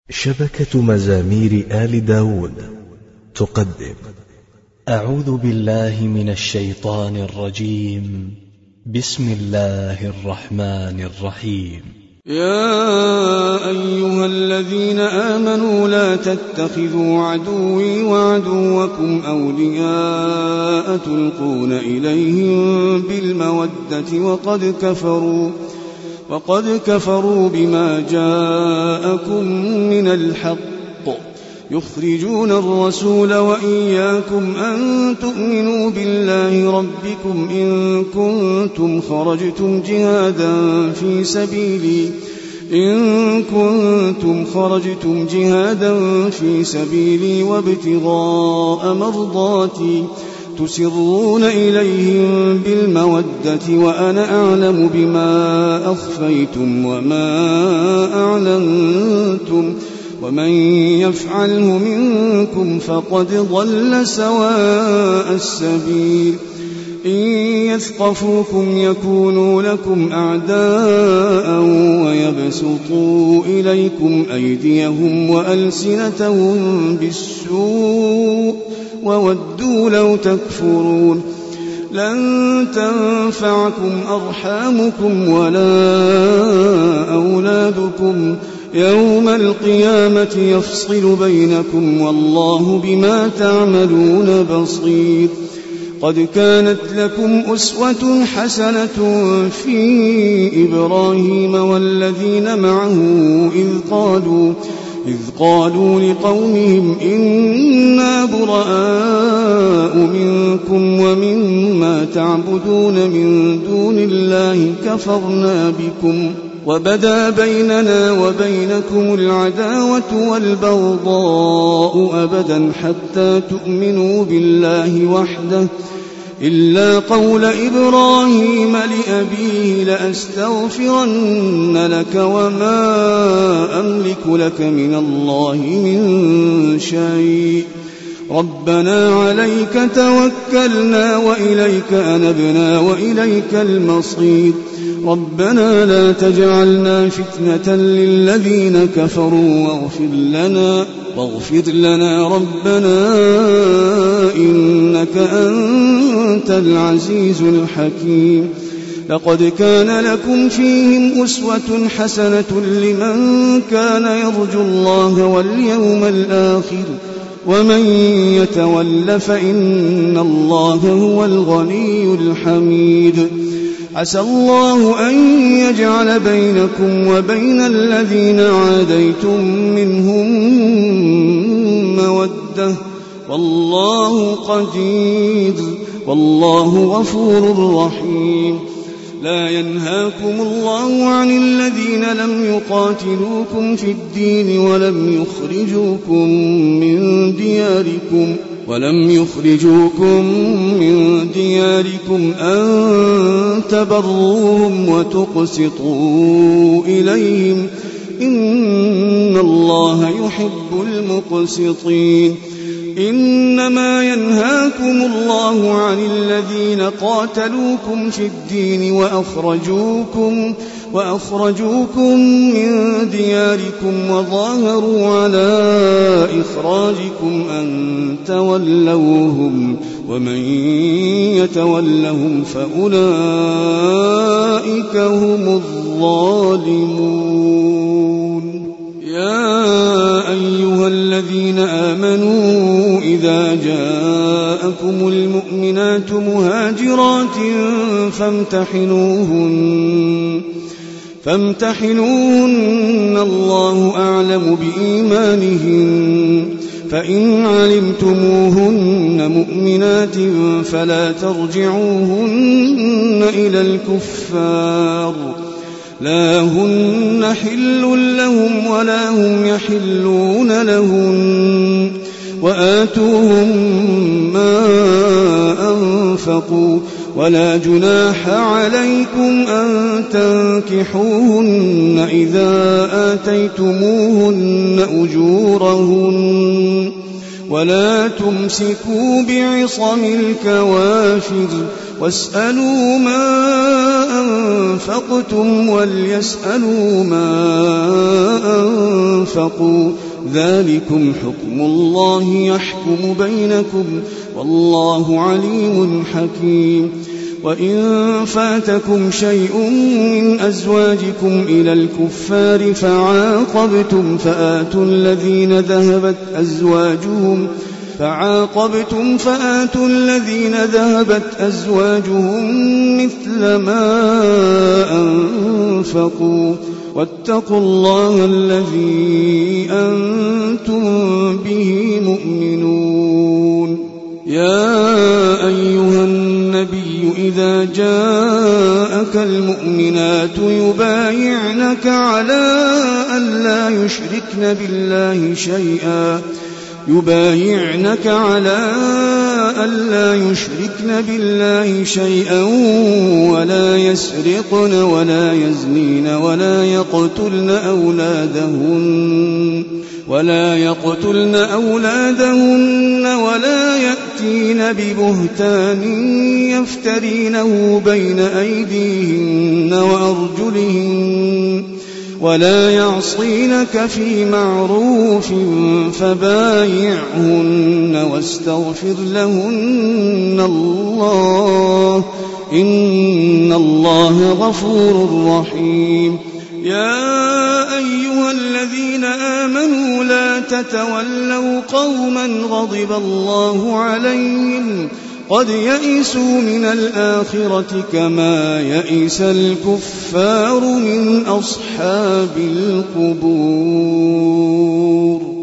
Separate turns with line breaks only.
شبكة مزامير آل داود تقدم
أعوذ بالله من الشيطان الرجيم. بسم الله الرحمن الرحيم.
يا أيها الذين آمنوا لا تتخذوا عدوي وعدوكم أولياء تلقون إليهم بالمودة وقد كفروا بما جاءكم من الحق يخرجون الرسول وإياكم أن تؤمنوا بالله ربكم إن كنتم خرجتم جهادا في سبيلي وابتغاء مرضاتي تسرون إليهم بالمودة وأنا أعلم بما أخفيتم وما أعلنتم ومن يفعله منكم فقد ضل سواء السبيل. إن يثقفوكم يكونوا لكم أعداء ويبسطوا إليكم أيديهم وألسنتهم بالسوء وودوا لو تكفرون. لن تنفعكم أرحامكم ولا أولادكم يوم القيامة يفصل بينكم والله بما تعملون بصير. قد كانت لكم أسوة حسنة في إبراهيم والذين معه إذ قالوا لقومهم إنا براء منكم ومما تعبدون من دون الله كفرنا بكم وبدا بيننا وبينكم العداوة والبغضاء أبدا حتى تؤمنوا بالله وحده إلا قول إبراهيم لأبيه لأستغفرن لك وما أملك لك من الله من شيء ربنا عليك توكلنا وإليك أنبنا وإليك المصير. ربنا لا تجعلنا فتنة للذين كفروا واغفر لنا ربنا إنك أنت العزيز الحكيم. لقد كان لكم فيهم أسوة حسنة لمن كان يرجو الله واليوم الآخر ومن يتول فإن الله هو الغني الحميد. عسى الله أن يجعل بينكم وبين الذين عاديتم منهم مودة والله قدير والله غفور رحيم. لا ينهاكم الله عن الذين لم يقاتلوكم في الدين ولم يخرجوكم من دياركم أن تبروهم وتقسطوا إليهم إن الله يحب المقسطين. إنما ينهاكم الله عن الذين قاتلوكم في الدين وأخرجوكم من دياركم وظاهروا على إخراجكم أن تولوهم ومن يتولهم فأولئك هم الظالمون. يا أيها الذين آمنوا إذا جاءكم المؤمنات مهاجرات فامتحنوهن الله أعلم بإيمانهن فإن علمتموهن مؤمنات فلا ترجعوهن إلى الكفار لا هن حل لهم ولا هم يحلون لهن وآتوهم ما أنفقوا ولا جناح عليكم أن تنكحوهن إذا آتيتموهن أجورهن ولا تمسكوا بعصم الكوافر واسألوا ما أنفقتم وليسألوا ما أنفقوا ذلكم حكم الله يحكم بينكم والله عليم حكيم وإن فاتكم شيء من أزواجكم إلى الكفار فعاقبتم فآتوا الذين ذهبت أزواجهم مثل ما أنفقوا واتقوا الله الذي أنتم به مؤمنون. يا أيها النبي إذا جاءك المؤمنات يبايعنك على أن لا يشركن بالله شيئا ولا يسرقن ولا يزنين ولا يقتلن أولادهن ولا يأتين ببهتان يفترينه بين أيديهن وأرجلهن ولا يعصينك في معروف فبايعهن واستغفر لهن الله إن الله غفور رحيم. يا أيها الذين آمنوا لا تتولوا قوما غضب الله عليهم قد يئسوا من الآخرة كما يئس الكفار من أصحاب القبور.